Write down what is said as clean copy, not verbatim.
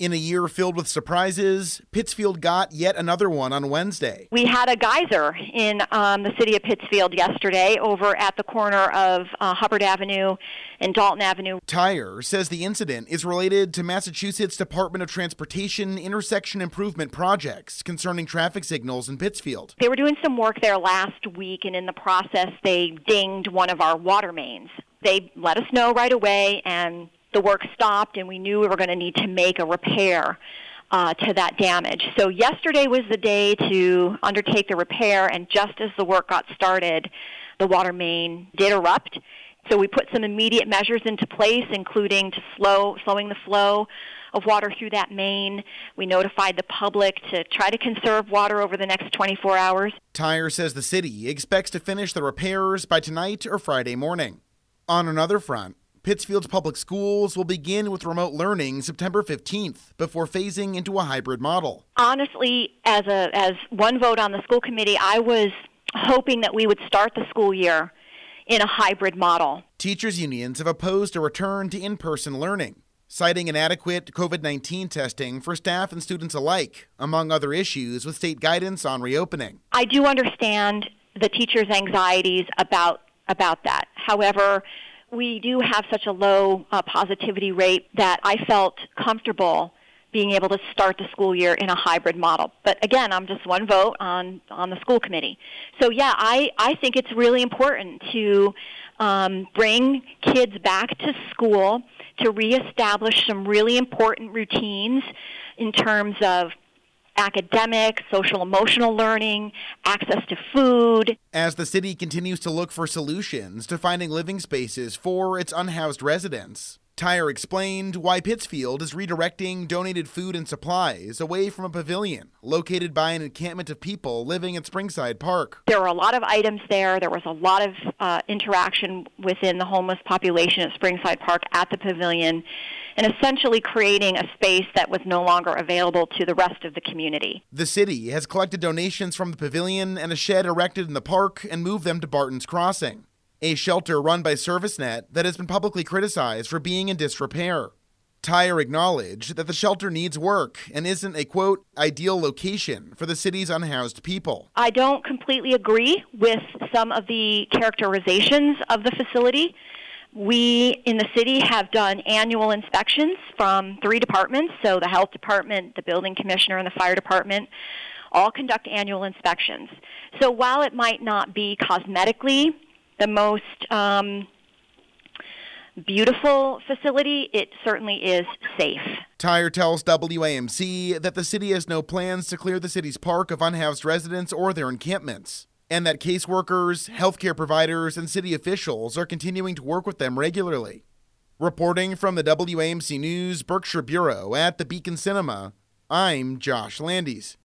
In a year filled with surprises, Pittsfield got yet another one on Wednesday. We had a geyser in the city of Pittsfield yesterday over at the corner of Hubbard Avenue and Dalton Avenue. Tyer says the incident is related to Massachusetts Department of Transportation intersection improvement projects concerning traffic signals in Pittsfield. They were doing some work there last week, and in the process, they dinged one of our water mains. They let us know right away, and the work stopped, and we knew we were going to need to make a repair to that damage. So yesterday was the day to undertake the repair, and just as the work got started, the water main did erupt. So we put some immediate measures into place, including slowing the flow of water through that main. We notified the public to try to conserve water over the next 24 hours. Tyer says the city expects to finish the repairs by tonight or Friday morning. On another front, Pittsfield's public schools will begin with remote learning September 15th before phasing into a hybrid model. Honestly, as one vote on the school committee, I was hoping that we would start the school year in a hybrid model. Teachers' unions have opposed a return to in-person learning, citing inadequate COVID-19 testing for staff and students alike, among other issues with state guidance on reopening. I do understand the teachers' anxieties about that. However, we do have such a low positivity rate that I felt comfortable being able to start the school year in a hybrid model. But again, I'm just one vote on the school committee. So yeah, I think it's really important to bring kids back to school, to reestablish some really important routines in terms of academic, social-emotional learning, access to food. As the city continues to look for solutions to finding living spaces for its unhoused residents, Tyer explained why Pittsfield is redirecting donated food and supplies away from a pavilion located by an encampment of people living at Springside Park. There were a lot of items there. There was a lot of interaction within the homeless population at Springside Park at the pavilion, and essentially creating a space that was no longer available to the rest of the community. The city has collected donations from the pavilion and a shed erected in the park and moved them to Barton's Crossing, a shelter run by ServiceNet that has been publicly criticized for being in disrepair. Tyer acknowledged that the shelter needs work and isn't a, quote, ideal location for the city's unhoused people. I don't completely agree with some of the characterizations of the facility. We in the city have done annual inspections from 3 departments, so the health department, the building commissioner, and the fire department all conduct annual inspections. So while it might not be cosmetically the most beautiful facility, it certainly is safe. Tyer tells WAMC that the city has no plans to clear the city's park of unhoused residents or their encampments, and that caseworkers, healthcare providers, and city officials are continuing to work with them regularly. Reporting from the WAMC News Berkshire Bureau at the Beacon Cinema, I'm Josh Landis.